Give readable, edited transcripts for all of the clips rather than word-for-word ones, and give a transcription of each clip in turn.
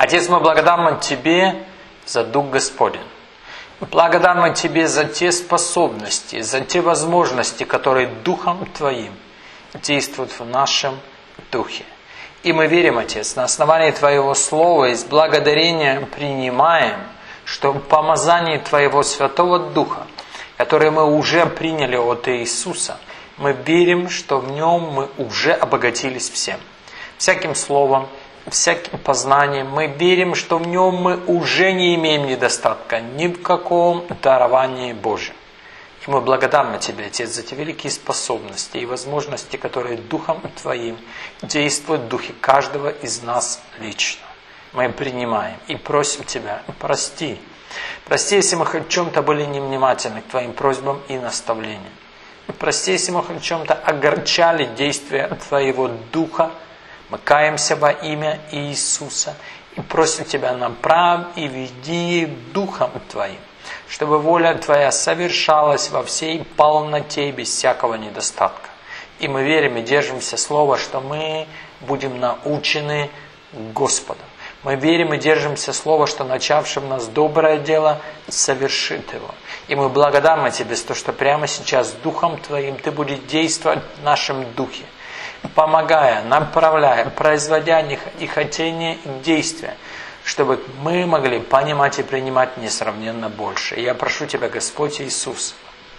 Отец, мы благодарны Тебе за Дух Господень. Мы благодарны Тебе за те способности, за те возможности, которые Духом Твоим действуют в нашем духе. И мы верим, Отец, на основании Твоего Слова и с благодарением принимаем, что помазание Твоего Святого Духа, которое мы уже приняли от Иисуса, мы верим, что в Нем мы уже обогатились всем. Всяким словом, всяким познанием. Мы верим, что в Нем мы уже не имеем недостатка ни в каком даровании Божьем. И мы благодарны Тебе, Отец, за те великие способности и возможности, которые Духом Твоим действуют в духе каждого из нас лично. Мы принимаем и просим Тебя, прости. Прости, если мы хоть в чем-то были невнимательны к Твоим просьбам и наставлениям. Прости, если мы хоть в чем-то огорчали действия Твоего Духа. Мы каемся во имя Иисуса и просим Тебя, направь и веди Духом Твоим, чтобы воля Твоя совершалась во всей полноте без всякого недостатка. И мы верим и держимся слова, что мы будем научены Господом. Мы верим и держимся слова, что начавший в нас доброе дело совершит его. И мы благодарны Тебе за то, что прямо сейчас Духом Твоим Ты будешь действовать в нашем духе, помогая, направляя, производя и хотение и действия, чтобы мы могли понимать и принимать несравненно больше. И я прошу Тебя, Господь Иисус,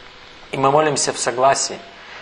и мы молимся в согласии,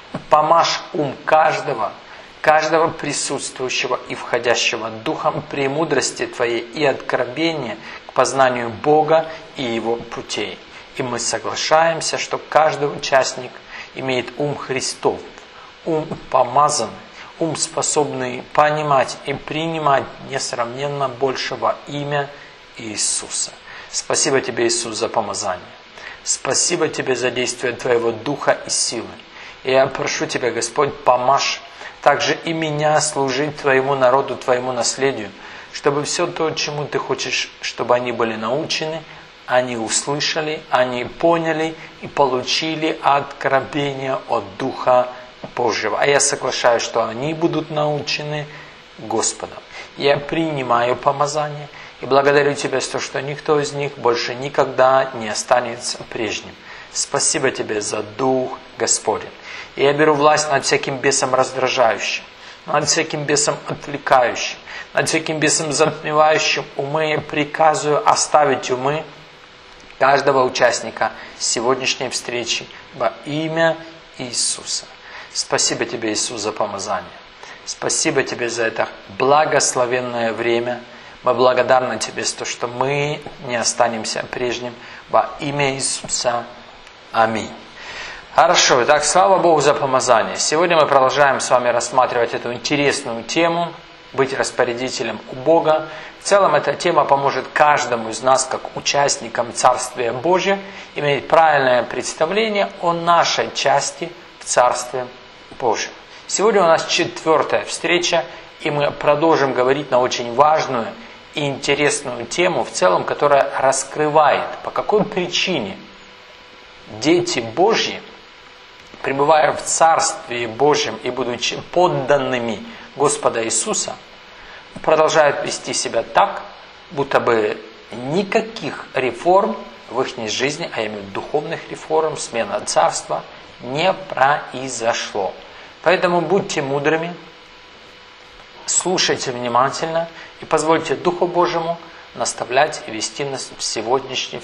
помажь ум каждого присутствующего и входящего Духом премудрости Твоей и откровения к познанию Бога и Его путей. И мы соглашаемся, что каждый участник имеет ум Христов, ум помазанный, ум, способный понимать и принимать несравненно больше во имя Иисуса. Спасибо Тебе, Иисус, за помазание. Спасибо Тебе за действие Твоего Духа и силы. И я прошу Тебя, Господь, помажь также и меня служить Твоему народу, Твоему наследию, чтобы все то, чему Ты хочешь, чтобы они были научены, они услышали, они поняли и получили откровение от Духа Божьего. А я соглашаюсь, что они будут научены Господом. Я принимаю помазание и благодарю Тебя за то, что никто из них больше никогда не останется прежним. Спасибо Тебе за Дух Господень. И я беру власть над всяким бесом раздражающим, над всяким бесом отвлекающим, над всяким бесом затмевающим умы. Я приказываю оставить умы каждого участника сегодняшней встречи во имя Иисуса. Спасибо Тебе, Иисус, за помазание. Спасибо Тебе за это благословенное время. Мы благодарны Тебе за то, что мы не останемся прежним во имя Иисуса. Аминь. Хорошо, итак, слава Богу за помазание. Сегодня мы продолжаем с вами рассматривать эту интересную тему «Быть распорядителем у Бога». В целом эта тема поможет каждому из нас, как участникам Царствия Божия, иметь правильное представление о нашей части в Царстве Божьем. Сегодня у нас 4-я встреча, и мы продолжим говорить на очень важную и интересную тему, в целом, которая раскрывает, по какой причине дети Божьи, пребывая в Царстве Божьем и будучи подданными Господа Иисуса, продолжают вести себя так, будто бы никаких реформ в их жизни, а именно духовных реформ, смена царства, не произошло. Поэтому будьте мудрыми, слушайте внимательно и позвольте Духу Божьему наставлять и вести нас в сегодняшней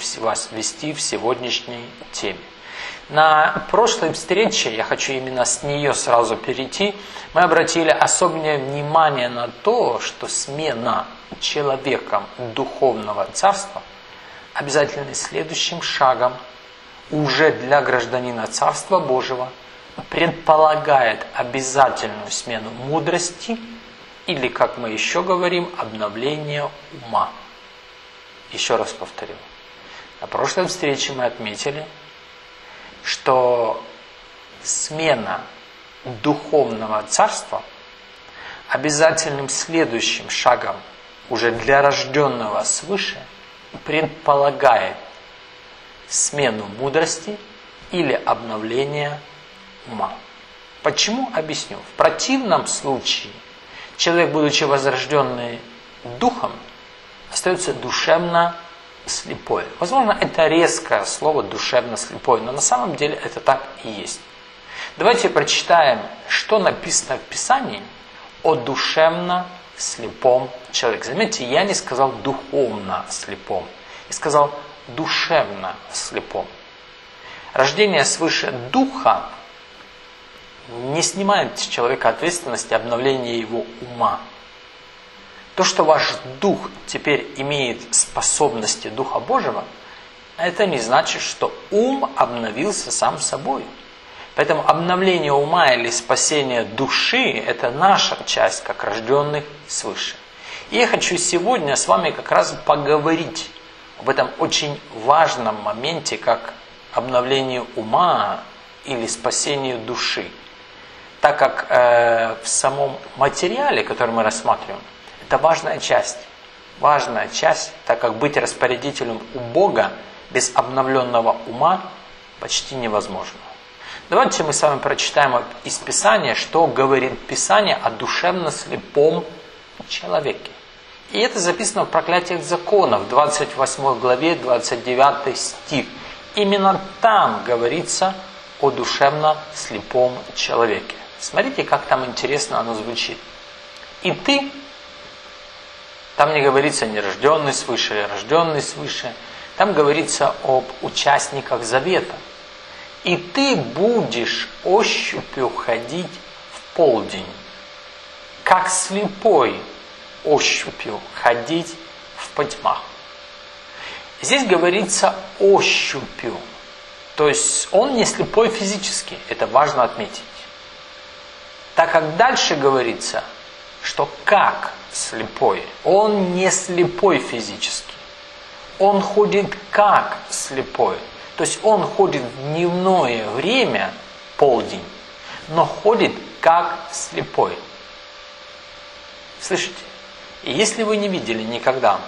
теме. На прошлой встрече, я хочу именно с нее сразу перейти, мы обратили особенное внимание на то, что смена человеком духовного царства обязательно следующим шагом уже для гражданина Царства Божьего предполагает обязательную смену мудрости или, как мы еще говорим, обновление ума. Еще раз повторю. На прошлой встрече мы отметили, что смена духовного царства обязательным следующим шагом уже для рожденного свыше предполагает смену мудрости или обновление ума. Почему? Объясню. В противном случае человек, будучи возрожденный духом, остается душевно слепой. Возможно, это резкое слово «душевно слепой», но на самом деле это так и есть. Давайте прочитаем, что написано в Писании о душевно слепом человеке. Заметьте, я не сказал духовно слепом, я сказал душевно слепом. Рождение свыше духа не снимает с человека ответственности обновления его ума. То, что ваш дух теперь имеет способности Духа Божьего, это не значит, что ум обновился сам собой. Поэтому обновление ума или спасение души – это наша часть, как рожденных свыше. И я хочу сегодня с вами как раз поговорить об этом очень важном моменте, как обновление ума или спасение души. Так как в самом материале, который мы рассматриваем, это важная часть, так как быть распорядителем у Бога без обновленного ума почти невозможно. Давайте мы с вами прочитаем из Писания, что говорит Писание о душевно слепом человеке. И это записано в проклятиях законов, 28 главе, 29 стих. Именно там говорится о душевно слепом человеке. Смотрите, как там интересно оно звучит. И ты, там не говорится нерожденный свыше или рожденный свыше, там говорится об участниках завета. И ты будешь ощупью ходить в полдень, как слепой ощупью ходить в потьмах. Здесь говорится ощупью, то есть он не слепой физически, это важно отметить. Так как дальше говорится, что как слепой, он не слепой физически, он ходит как слепой. То есть он ходит в дневное время, полдень, но ходит как слепой. Слышите? И если вы не видели никогда,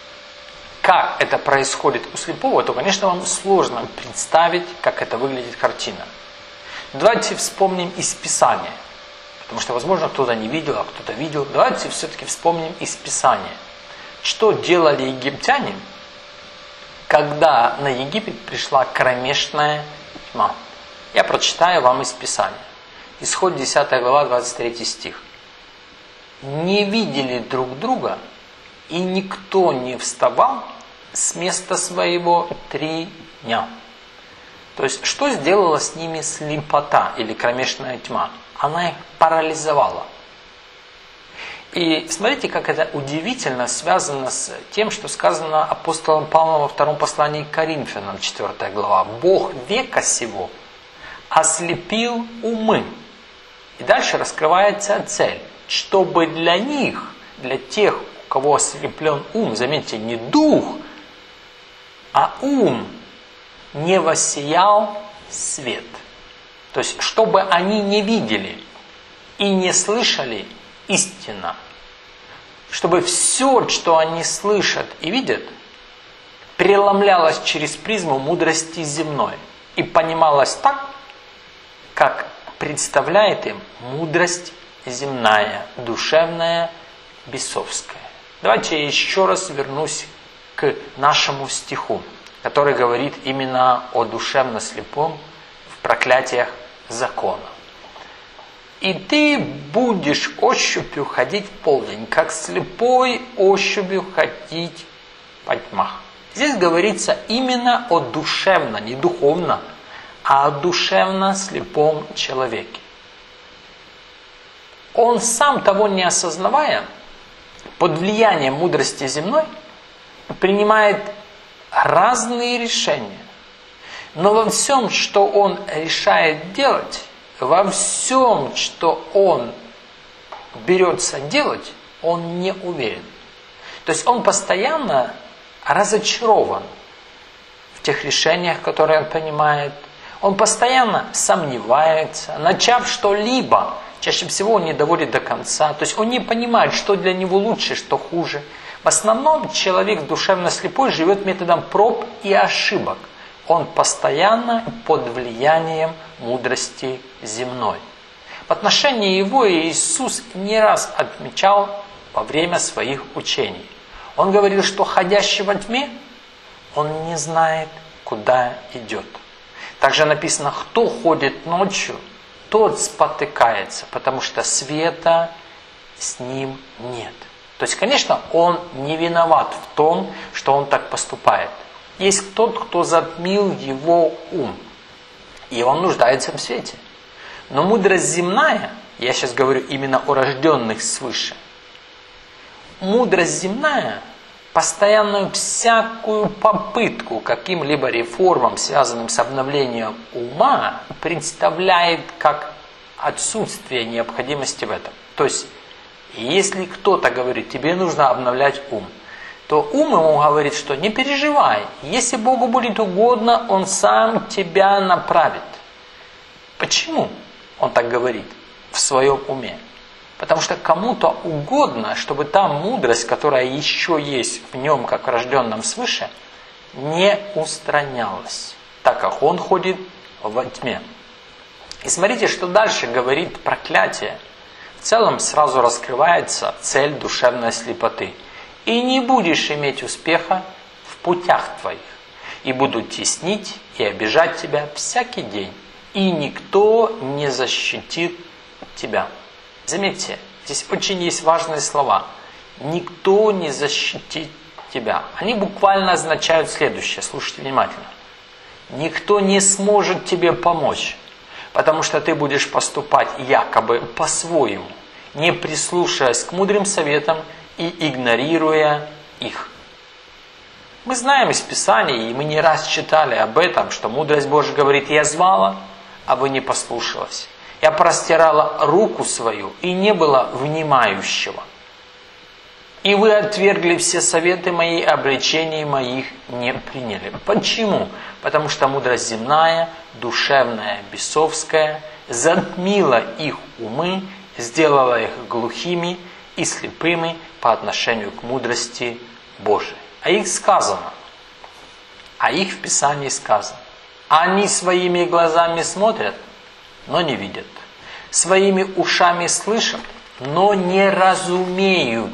как это происходит у слепого, то, конечно, вам сложно представить, как это выглядит картина. Давайте вспомним из Писания. Потому что, возможно, кто-то не видел, а кто-то видел. Давайте все-таки вспомним из Писания. Что делали египтяне, когда на Египет пришла кромешная тьма? Я прочитаю вам из Писания. Исход 10 глава, 23 стих. «Не видели друг друга, и никто не вставал с места своего 3 дня». То есть, что сделала с ними слепота или кромешная тьма? Она их парализовала. И смотрите, как это удивительно связано с тем, что сказано апостолом Павлом во втором послании к Коринфянам, 4 глава. «Бог века сего ослепил умы». И дальше раскрывается цель. Чтобы для них, для тех, у кого ослеплен ум, заметьте, не дух, а ум, не воссиял свет. То есть, чтобы они не видели и не слышали истина. Чтобы все, что они слышат и видят, преломлялось через призму мудрости земной и понималось так, как представляет им мудрость земная, душевная, бесовская. Давайте я еще раз вернусь к нашему стиху, который говорит именно о душевно слепом в проклятиях закона. «И ты будешь ощупью ходить в полдень, как слепой ощупью ходить по тьмах». Здесь говорится именно о душевно, не духовно, а о душевно слепом человеке. Он сам, того не осознавая, под влиянием мудрости земной, принимает разные решения. Но во всем, что он решает делать, во всем, что он берется делать, он не уверен. То есть он постоянно разочарован в тех решениях, которые он принимает. Он постоянно сомневается, начав что-либо, чаще всего он не доводит до конца. То есть он не понимает, что для него лучше, что хуже. В основном человек душевно слепой живет методом проб и ошибок. Он постоянно под влиянием мудрости земной. В отношении его Иисус не раз отмечал во время своих учений. Он говорил, что ходящий во тьме, он не знает, куда идет. Также написано, кто ходит ночью, тот спотыкается, потому что света с ним нет. То есть, конечно, он не виноват в том, что он так поступает. Есть тот, кто затмил его ум, и он нуждается в свете. Но мудрость земная, я сейчас говорю именно о рожденных свыше, мудрость земная постоянную всякую попытку каким-либо реформам, связанным с обновлением ума, представляет как отсутствие необходимости в этом. То есть, если кто-то говорит, тебе нужно обновлять ум, то ум ему говорит, что не переживай, если Богу будет угодно, Он сам тебя направит. Почему он так говорит в своем уме? Потому что кому-то угодно, чтобы та мудрость, которая еще есть в нем, как рожденном свыше, не устранялась, так как он ходит во тьме. И смотрите, что дальше говорит проклятие. В целом сразу раскрывается цель душевной слепоты. «И не будешь иметь успеха в путях твоих, и будут теснить и обижать тебя всякий день, и никто не защитит тебя». Заметьте, здесь очень есть важные слова. «Никто не защитит тебя». Они буквально означают следующее, слушайте внимательно. Никто не сможет тебе помочь, потому что ты будешь поступать якобы по-своему, не прислушиваясь к мудрым советам и игнорируя их. Мы знаем из Писания, и мы не раз читали об этом, что мудрость Божия говорит: «Я звала, а вы не послушалась. Я простирала руку свою, и не было внимающего. И вы отвергли все советы мои, обличений моих не приняли». Почему? Потому что мудрость земная, душевная, бесовская затмила их умы, сделала их глухими и слепыми по отношению к мудрости Божией. А их сказано, а их в Писании сказано: они своими глазами смотрят, но не видят, своими ушами слышат, но не разумеют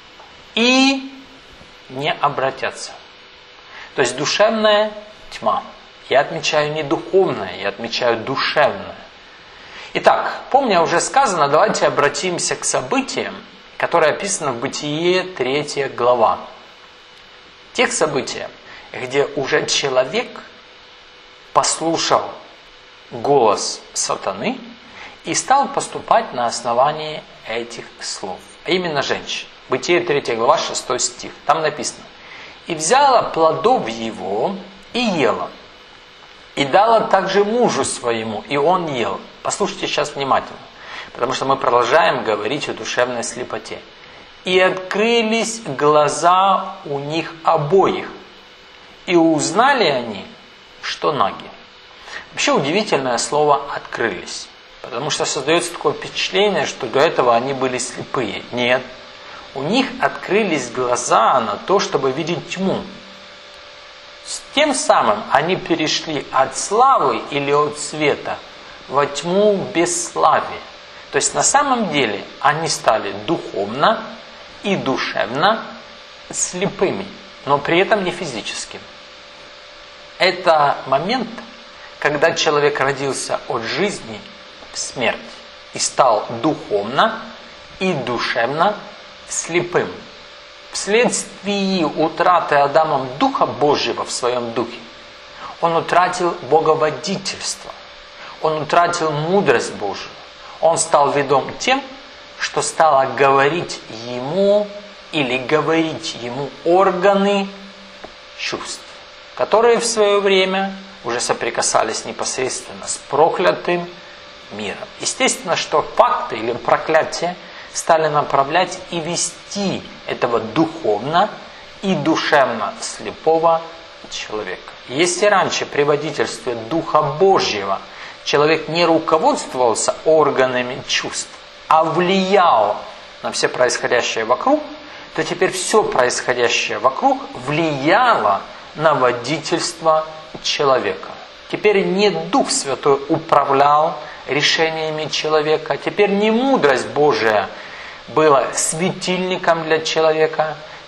и не обратятся. То есть душевная тьма. Я отмечаю не духовное, я отмечаю душевное. Итак, помня уже сказано, давайте обратимся к событиям, которые описаны в Бытие 3 глава. Тех событиям, где уже человек послушал голос сатаны и стал поступать на основании этих слов. А именно женщин. Бытие 3 глава 6 стих. Там написано: «И взяла плодов его и ела, и дала также мужу своему, и он ел». Послушайте сейчас внимательно, потому что мы продолжаем говорить о душевной слепоте. «И открылись глаза у них обоих, и узнали они, что наги». Вообще удивительное слово «открылись», потому что создается такое впечатление, что до этого они были слепые. Нет, у них открылись глаза на то, чтобы видеть тьму. Тем самым они перешли от славы или от света во тьму бесславия. То есть на самом деле они стали духовно и душевно слепыми, но при этом не физически. Это момент, когда человек родился от жизни в смерть и стал духовно и душевно слепым. Вследствие утраты Адамом Духа Божьего в своем духе, он утратил боговодительство, он утратил мудрость Божию, он стал ведом тем, что стало говорить ему или говорить ему органы чувств, которые в свое время уже соприкасались непосредственно с проклятым миром. Естественно, что факты или проклятия стали направлять и вести этого духовно и душевно слепого человека. Если раньше при водительстве Духа Божьего человек не руководствовался органами чувств, а влиял на все происходящее вокруг, то теперь все происходящее вокруг влияло на водительство человека. Теперь не Дух Святой управлял решениями человека, теперь не мудрость Божия была светильником для человека,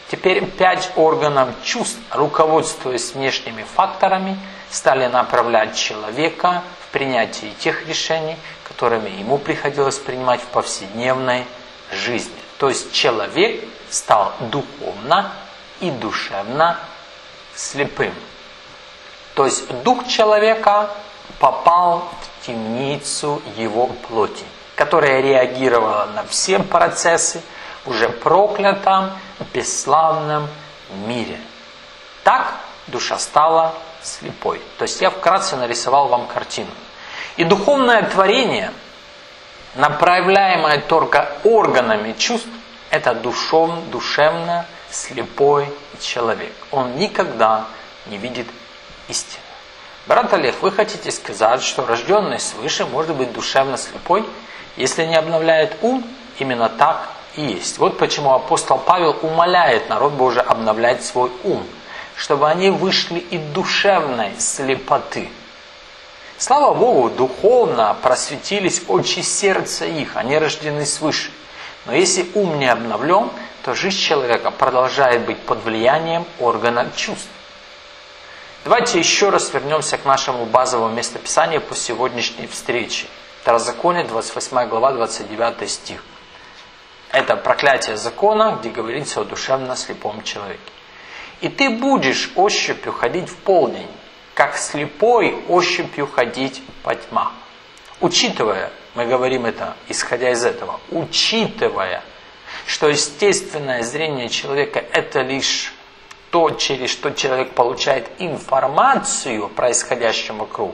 Теперь 5 органов чувств, руководствуясь внешними факторами, стали направлять человека в принятии тех решений, которыми ему приходилось принимать в повседневной жизни. То есть человек стал духовно и душевно слепым. То есть дух человека попал в темницу его плоти, которая реагировала на все процессы в уже проклятом, бесславном мире. Так душа стала слепой. То есть я вкратце нарисовал вам картину. И духовное творение, направляемое только органами чувств, это душевно слепой человек. Он никогда не видит истины. Брат Олег, вы хотите сказать, что рожденный свыше может быть душевно слепой, если не обновляет ум? Именно так и есть. Вот почему апостол Павел умоляет народ Божий обновлять свой ум, чтобы они вышли из душевной слепоты. Слава Богу, духовно просветились очи сердца их, они рождены свыше. Но если ум не обновлен, то жизнь человека продолжает быть под влиянием органа чувств. Давайте еще раз вернемся к нашему базовому местописанию по сегодняшней встрече. Второзаконие, 28 глава, 29 стих. Это проклятие закона, где говорится о душевно слепом человеке. «И ты будешь ощупью ходить в полдень, как слепой ощупью ходить по тьмах». Учитывая, мы говорим это, исходя из этого, учитывая, что естественное зрение человека это лишь то, через что человек получает информацию о происходящем вокруг,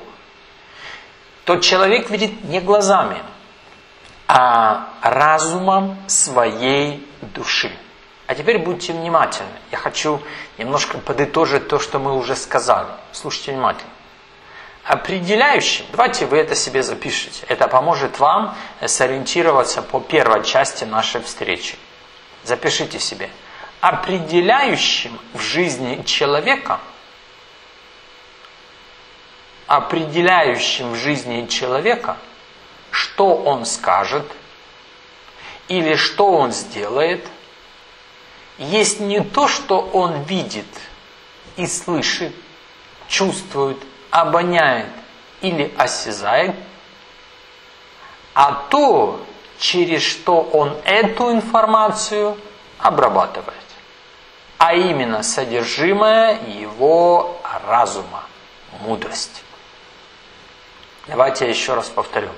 то человек видит не глазами, а разумом своей души. А теперь будьте внимательны. Я хочу немножко подытожить то, что мы уже сказали. Слушайте внимательно. Определяющим, давайте вы это себе запишите, это поможет вам сориентироваться по первой части нашей встречи. Запишите себе. Определяющим в жизни человека, что он скажет или что он сделает, есть не то, что он видит и слышит, чувствует, обоняет или осязает, а то, через что он эту информацию обрабатывает, а именно содержимое его разума, мудрость. Давайте я еще раз повторю.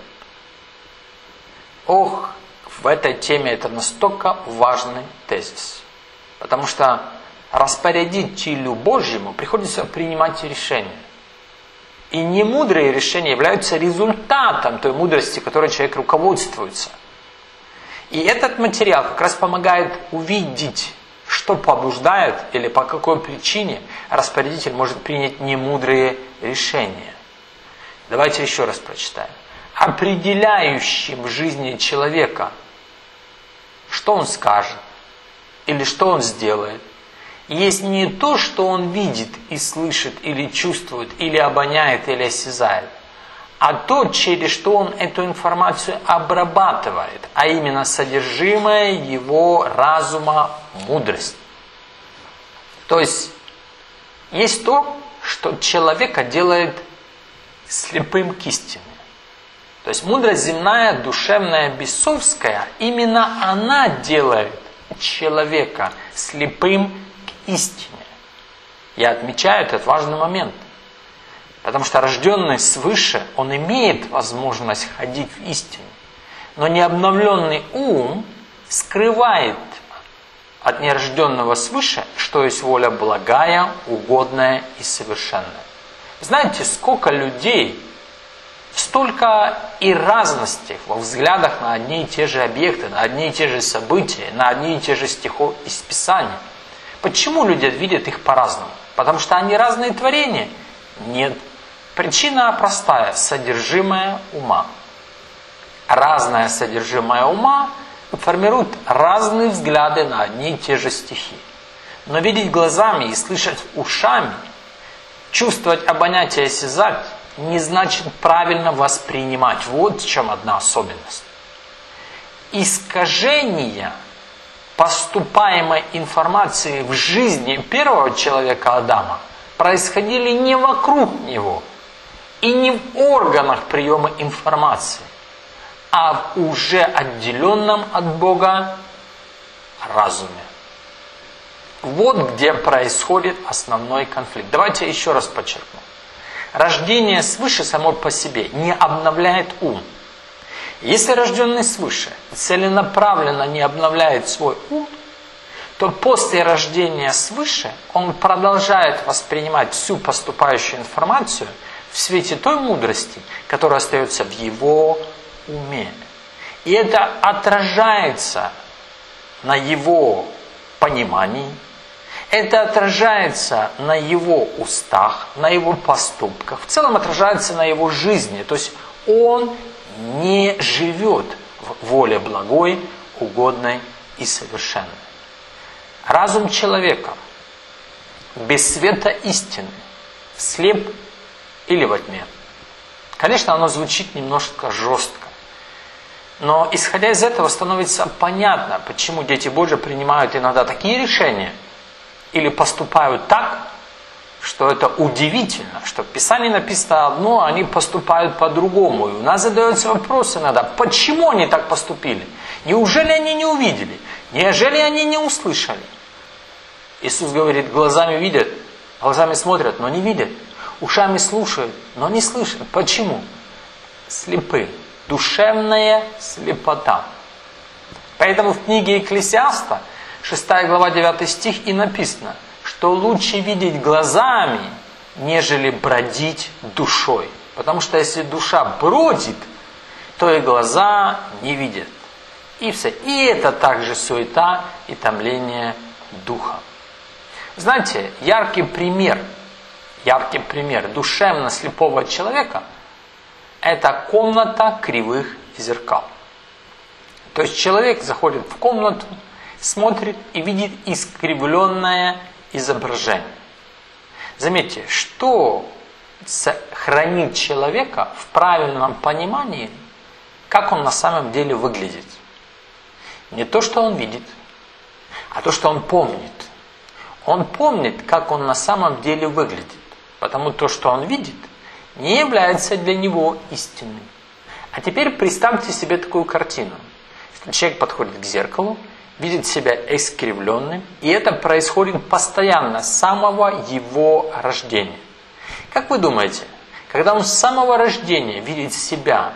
В этой теме это настолько важный тезис, потому что распорядителю Божьему приходится принимать решения. И немудрые решения являются результатом той мудрости, которой человек руководствуется. И этот материал как раз помогает увидеть, что побуждает или по какой причине распорядитель может принять немудрые решения. Давайте еще раз прочитаем. Определяющим в жизни человека, что он скажет или что он сделает, есть не то, что он видит и слышит, или чувствует, или обоняет, или осязает, а то, через что он эту информацию обрабатывает, а именно содержимое его разума, мудрость. То есть то, что человека делает слепым к истине. То есть мудрость земная, душевная, бесовская, именно она делает человека слепым к истине. Я отмечаю этот важный момент. Потому что рожденный свыше, он имеет возможность ходить в истине. Но необновленный ум скрывает от нерожденного свыше, что есть воля благая, угодная и совершенная. Знаете, сколько людей, столько и разности во взглядах на одни и те же объекты, на одни и те же события, на одни и те же стихи из Писания. Почему люди видят их по-разному? Потому что они разные творения? Нет. Причина простая – содержимое ума. Разное содержимое ума формирует разные взгляды на одни и те же стихи. Но видеть глазами и слышать ушами, чувствовать, обонять и осязать не значит правильно воспринимать. Вот в чем одна особенность. Искажения поступаемой информации в жизни первого человека Адама происходили не вокруг него и не в органах приема информации, а в уже отделенном от Бога разуме. Вот где происходит основной конфликт. Давайте я еще раз подчеркну. Рождение свыше само по себе не обновляет ум. Если рожденный свыше целенаправленно не обновляет свой ум, то после рождения свыше он продолжает воспринимать всю поступающую информацию в свете той мудрости, которая остается в его уме. И это отражается на его понимании, это отражается на его устах, на его поступках, в целом отражается на его жизни. То есть он не живет в воле благой, угодной и совершенной. Разум человека без света истины слеп или во тьме. Конечно, оно звучит немножко жестко. Но исходя из этого становится понятно, почему дети Божьи принимают иногда такие решения или поступают так, что это удивительно, что в Писании написано одно, а они поступают по-другому. И у нас задается вопрос иногда, почему они так поступили? Неужели они не увидели? Неужели они не услышали? Иисус говорит, глазами видят, глазами смотрят, но не видят. Ушами слушают, но не слышат. Почему? Слепы. Душевная слепота. Поэтому в книге Экклесиаста, 6 глава 9 стих и написано, что лучше видеть глазами, нежели бродить душой. Потому что если душа бродит, то и глаза не видят. И все. И это также суета и томление духа. Знаете, яркий пример душевно слепого человека – это комната кривых зеркал. То есть человек заходит в комнату, смотрит и видит искривленное изображение. Заметьте, что хранит человека в правильном понимании, как он на самом деле выглядит. Не то, что он видит, а то, что он помнит. Он помнит, как он на самом деле выглядит. Потому то, что он видит, не является для него истинным. А теперь представьте себе такую картину. Что человек подходит к зеркалу, видит себя искривленным, и это происходит постоянно, с самого его рождения. Как вы думаете, когда он с самого рождения видит себя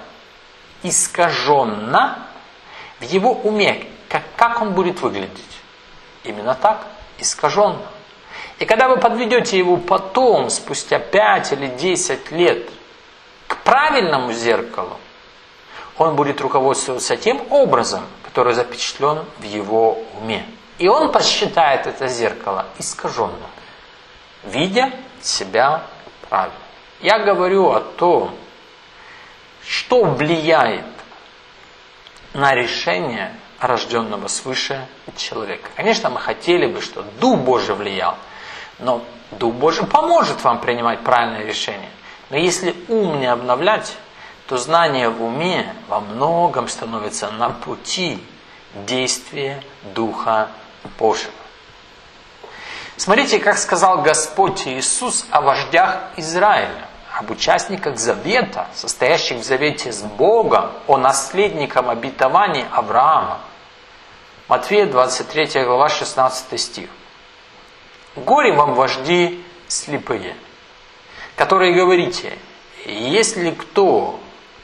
искаженно, в его уме, как он будет выглядеть? Именно так, искаженно. И когда вы подведете его потом, спустя 5 или 10 лет, к правильному зеркалу, он будет руководствоваться тем образом, который запечатлен в его уме. И он посчитает это зеркало искаженным, видя себя правильно. Я говорю о том, что влияет на решение рожденного свыше человека. Конечно, мы хотели бы, чтобы Дух Божий влиял, но Дух Божий поможет вам принимать правильное решение. Но если ум не обновлять, то знание в уме во многом становится на пути действия Духа Божьего. Смотрите, как сказал Господь Иисус о вождях Израиля, об участниках завета, состоящих в завете с Богом, о наследниках обетований Авраама. Матфея 23 глава 16 стих. «Горе вам, вожди слепые, которые говорите, если кто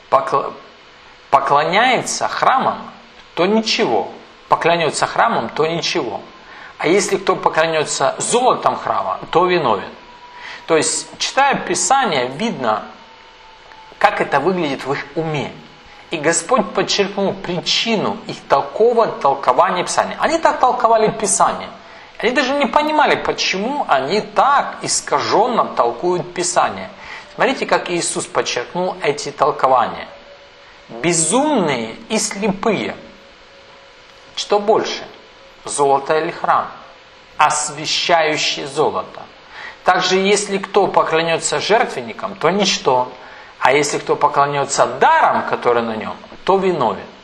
поклоняется храмам, то ничего. Поклонется храмам, то ничего. А если кто поклонется золотом храма, то виновен». То есть, читая Писание, видно, как это выглядит в их уме. И Господь подчеркнул причину их такого толкования Писания. Они так толковали Писание. Они даже не понимали, почему они так искаженно толкуют Писание. Смотрите, как Иисус подчеркнул эти толкования. Безумные и слепые. Что больше? Золото или храм? Освящающий золото. Также, если кто поклонется жертвенникам, то ничто. А если кто поклонется дарам, которые на нем, то виновен.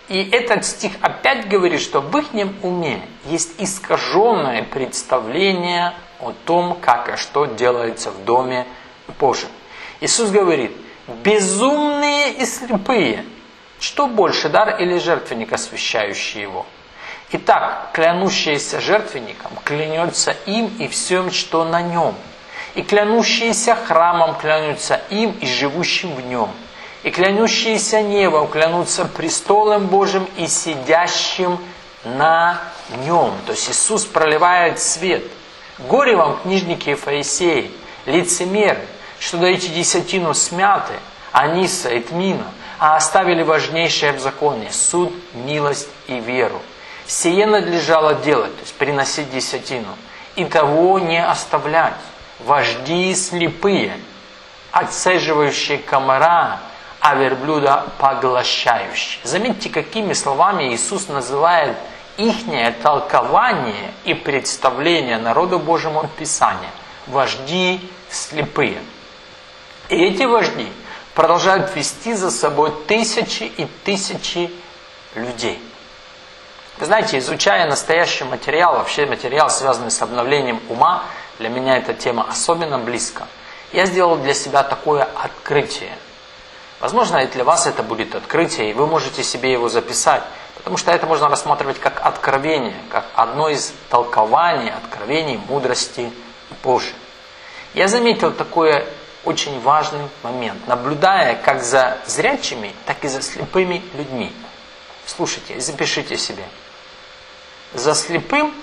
И этот стих опять говорит, что в их уме есть искаженное представление о том, как и что делается в Доме Божьем. Иисус говорит: безумные и слепые, что больше, дар или жертвенник, освящающий его? Итак, клянущийся жертвенником клянется им и всем, что на нем. И клянущиеся храмом клянутся им и живущим в нем. И клянущиеся небом клянутся престолом Божьим и сидящим на нем. То есть Иисус проливает свет. Горе вам, книжники и фарисеи, лицемеры, что даете десятину смяты, аниса и тмина, а оставили важнейшее беззаконие – суд, милость и веру. Сие надлежало делать, то есть приносить десятину, и того не оставлять. Вожди слепые, отцеживающие комара, а верблюда поглощающие. Заметьте, какими словами Иисус называет ихнее толкование и представление народу Божьему от Писания. Вожди слепые. И эти вожди продолжают вести за собой тысячи и тысячи людей. Вы знаете, изучая настоящий материал, вообще материал, связанный с обновлением ума, для меня эта тема особенно близка. Я сделал для себя такое открытие. Возможно, и для вас это будет открытие, и вы можете себе его записать, потому что это можно рассматривать как откровение, как одно из толкований, откровений мудрости Божьей. Я заметил такой очень важный момент, наблюдая как за зрячими, так и за слепыми людьми. Слушайте, запишите себе. За слепым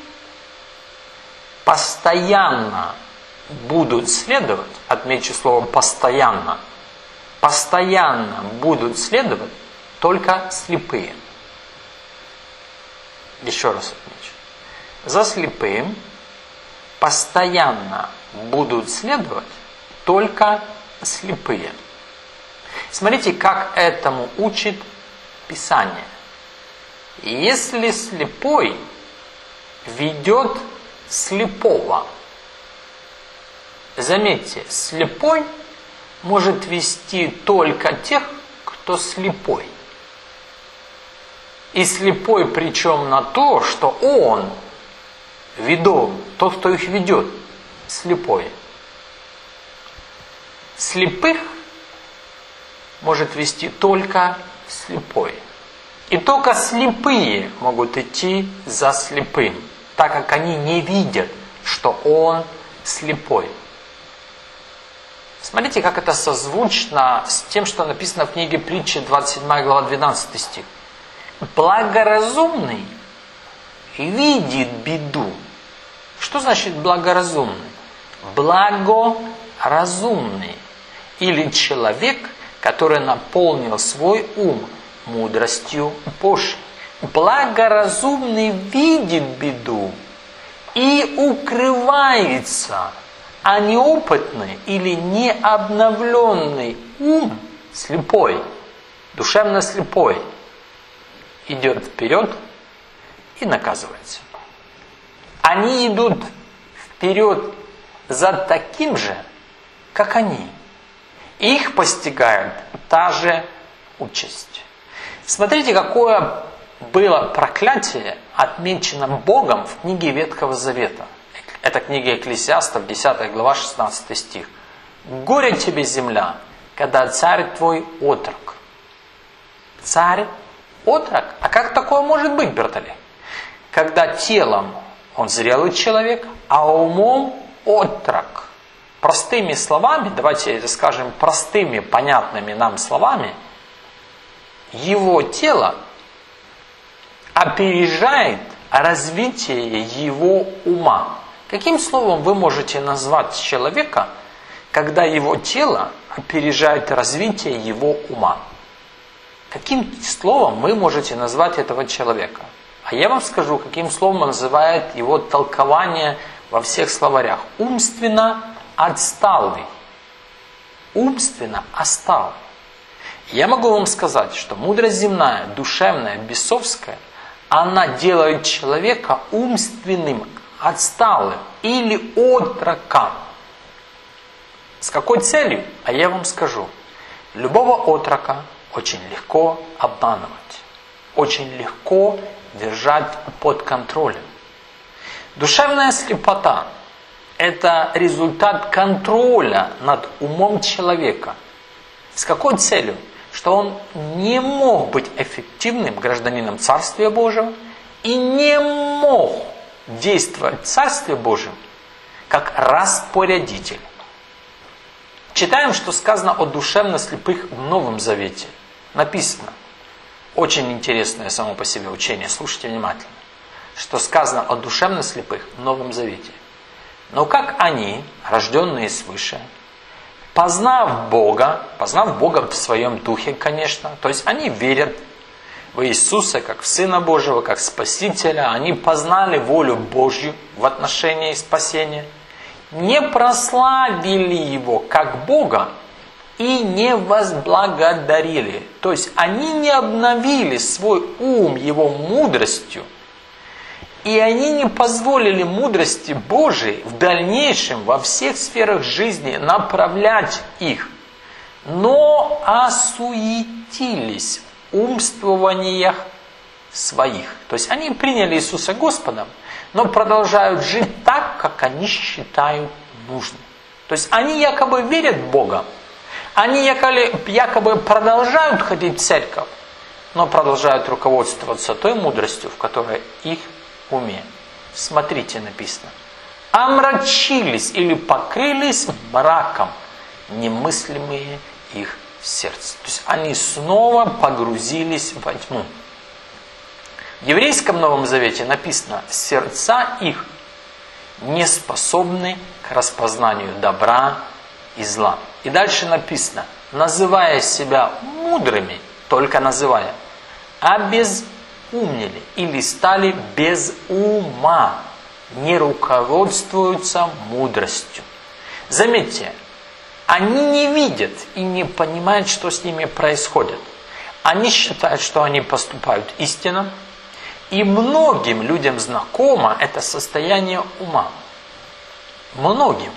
постоянно будут следовать, отмечу слово «постоянно», постоянно будут следовать только слепые. Еще раз отмечу. За слепым постоянно будут следовать только слепые. Смотрите, как этому учит Писание. Если слепой ведет слепого, заметьте, слепой может вести только тех, кто слепой. И слепой причем на то, что он ведом, тот, кто их ведет, слепой. Слепых может вести только слепой. И только слепые могут идти за слепым, так как они не видят, что он слепой. Смотрите, как это созвучно с тем, что написано в книге Притчи, 27 глава, 12 стих. Благоразумный видит беду. Что значит благоразумный? Благоразумный. Или человек, который наполнил свой ум мудростью Божьей. Благоразумный видит беду и укрывается, а неопытный или необновленный ум, слепой, душевно слепой, идет вперед и наказывается. Они идут вперед за таким же, как они. Их постигает та же участь. Смотрите, какое было проклятие отмечено Богом в книге Ветхого Завета. Это книга Экклесиастов, 10 глава, 16 стих. «Горе тебе, земля, когда царь твой отрок». Царь отрок? А как такое может быть, Бертоле? Когда телом он зрелый человек, а умом отрок. Простыми словами, давайте это скажем простыми, понятными нам словами, его тело опережает развитие его ума. Каким словом вы можете назвать человека, когда его тело опережает развитие его ума? Каким словом вы можете назвать этого человека? А я вам скажу, каким словом называет его толкование во всех словарях. Умственно отсталый. Умственно отсталый. Я могу вам сказать, что мудрость земная, душевная, бесовская, она делает человека умственным, отсталым или отроком. С какой целью? А я вам скажу. Любого отрока очень легко обманывать. очень легко держать под контролем. Душевная слепота – это результат контроля над умом человека. С какой целью? Что он не мог быть эффективным гражданином Царствия Божьего и не мог действовать в Царстве Божьем как распорядитель. Читаем, что сказано о душевно слепых в Новом Завете. Написано, очень интересное само по себе учение, слушайте внимательно, что сказано о душевно слепых в Новом Завете. Но как они, рожденные свыше, познав Бога в своем духе, конечно, то есть они верят в Иисуса как в Сына Божьего, как Спасителя, они познали волю Божью в отношении спасения, не прославили Его как Бога и не возблагодарили. То есть они не обновили свой ум Его мудростью, и они не позволили мудрости Божией в дальнейшем во всех сферах жизни направлять их, но осуетились в умствованиях своих. То есть они приняли Иисуса Господом, но продолжают жить так, как они считают нужным. То есть они якобы верят в Бога, они якобы продолжают ходить в церковь, но продолжают руководствоваться той мудростью, в которой их уме. Смотрите, написано. Омрачились или покрылись мраком немыслимые их сердца. То есть они снова погрузились во тьму. В еврейском Новом Завете написано, сердца их не способны к распознанию добра и зла. И дальше написано, называя себя мудрыми, только называя, обезумнили или стали без ума, не руководствуются мудростью. Заметьте, они не видят и не понимают, что с ними происходит. Они считают, что они поступают истинно, и многим людям знакомо это состояние ума. Многим.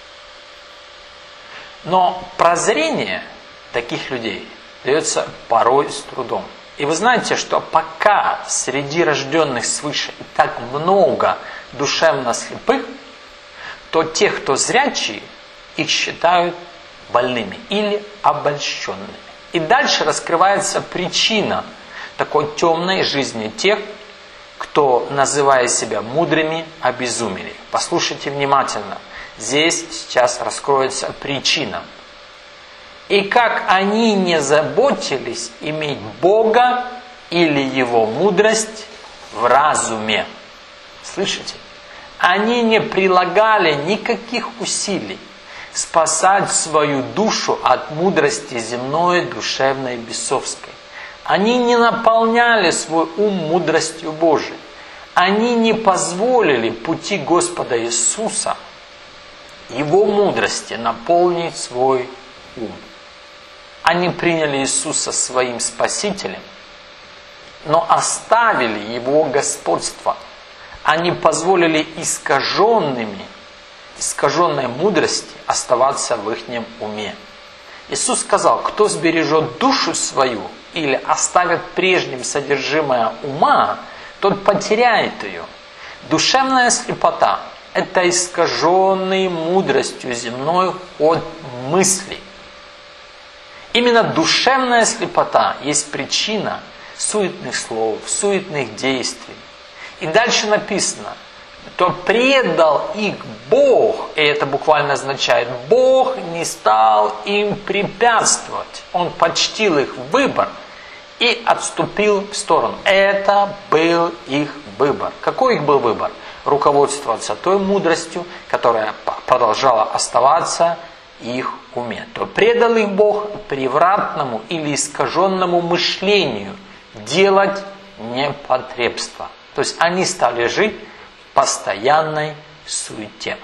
Но прозрение таких людей дается порой с трудом. И вы знаете, что пока среди рожденных свыше и так много душевно слепых, то тех, кто зрячие, их считают больными или обольщенными. И дальше раскрывается причина такой темной жизни тех, кто, называя себя мудрыми, обезумели. Послушайте внимательно. Здесь сейчас раскроется причина. И как они не заботились иметь Бога или Его мудрость в разуме. Слышите? Они не прилагали никаких усилий спасать свою душу от мудрости земной, душевной, бесовской. Они не наполняли свой ум мудростью Божией. Они не позволили пути Господа Иисуса, Его мудрости, наполнить свой ум. Они приняли Иисуса своим Спасителем, но оставили Его господство. Они позволили искаженной мудрости оставаться в их уме. Иисус сказал, кто сбережет душу свою или оставит прежним содержимое ума, тот потеряет ее. Душевная слепота – это искаженный мудростью земной ход мыслей. Именно душевная слепота есть причина суетных слов, суетных действий. И дальше написано, то предал их Бог, и это буквально означает, Бог не стал им препятствовать. Он почтил их выбор и отступил в сторону. Это был их выбор. Какой их был выбор? Руководствоваться той мудростью, которая продолжала оставаться в их уме. То предал их Бог превратному или искаженному мышлению делать непотребство. То есть они стали жить в постоянной суете,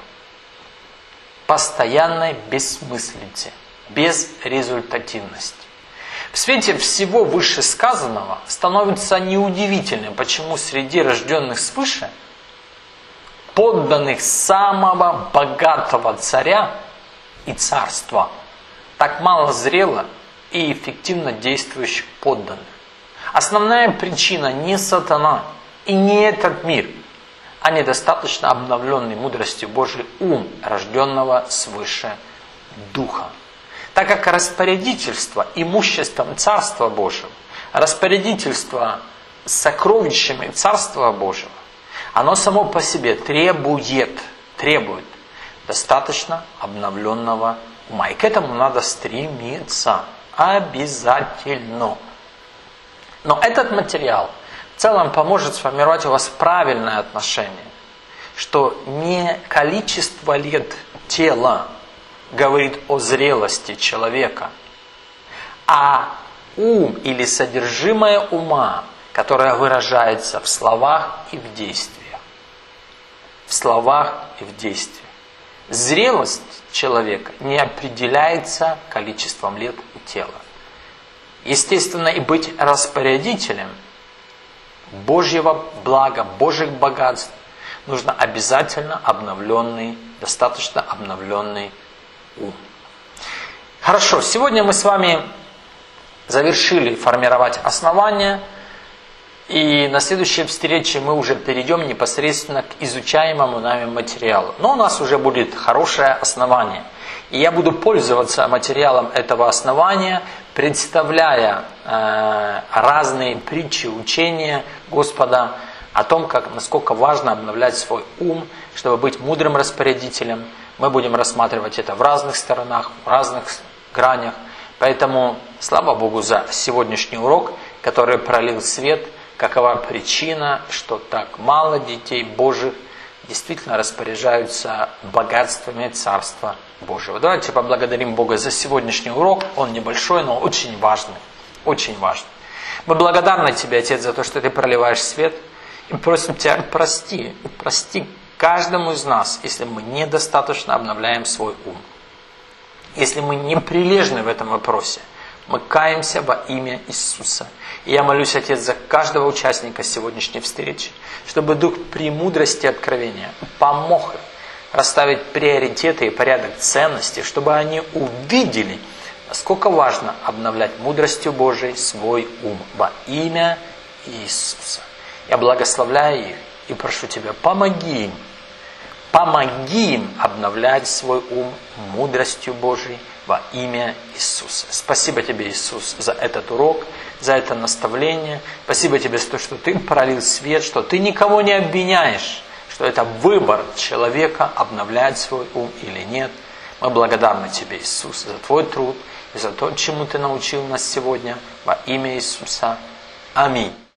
постоянной бессмыслице, безрезультативности. В свете всего вышесказанного становится неудивительным, почему среди рожденных свыше, подданных самого богатого царя и царства, так мало зрело и эффективно действующих подданных. Основная причина не сатана и не этот мир, а недостаточно обновленный мудростью Божией ум, рожденного свыше Духа. Так как распорядительство имуществом Царства Божьего, распорядительство сокровищами Царства Божьего, оно само по себе требует достаточно обновленного ума. И к этому надо стремиться обязательно. Но этот материал в целом поможет сформировать у вас правильное отношение, что не количество лет тела говорит о зрелости человека, а ум или содержимое ума, которое выражается в словах и в действиях. В словах и в действиях. Зрелость человека не определяется количеством лет у тела. Естественно, и быть распорядителем Божьего блага, Божьих богатств нужно обязательно обновленный, достаточно обновленный ум. Хорошо, сегодня мы с вами завершили формировать основания, и на следующей встрече мы уже перейдем непосредственно к изучаемому нами материалу. Но у нас уже будет хорошее основание. И я буду пользоваться материалом этого основания, представляя разные притчи, учения Господа о том, насколько важно обновлять свой ум, чтобы быть мудрым распорядителем. Мы будем рассматривать это в разных сторонах, в разных гранях. Поэтому слава Богу за сегодняшний урок, который пролил свет, какова причина, что так мало детей Божьих действительно распоряжаются богатствами Царства Божьего. Давайте поблагодарим Бога за сегодняшний урок. Он небольшой, но очень важный. Очень важный. Мы благодарны Тебе, Отец, за то, что Ты проливаешь свет. И просим Тебя, прости каждому из нас, если мы недостаточно обновляем свой ум. Если мы не прилежны в этом вопросе. Мы каемся во имя Иисуса. И я молюсь, Отец, за каждого участника сегодняшней встречи, чтобы Дух премудрости и откровения помог им расставить приоритеты и порядок ценностей, чтобы они увидели, насколько важно обновлять мудростью Божией свой ум во имя Иисуса. Я благословляю их и прошу Тебя, помоги им обновлять свой ум мудростью Божией во имя Иисуса. Спасибо Тебе, Иисус, за этот урок, за это наставление. Спасибо Тебе за то, что Ты пролил свет, что Ты никого не обвиняешь, что это выбор человека, обновлять свой ум или нет. Мы благодарны Тебе, Иисус, за Твой труд и за то, чему Ты научил нас сегодня во имя Иисуса. Аминь.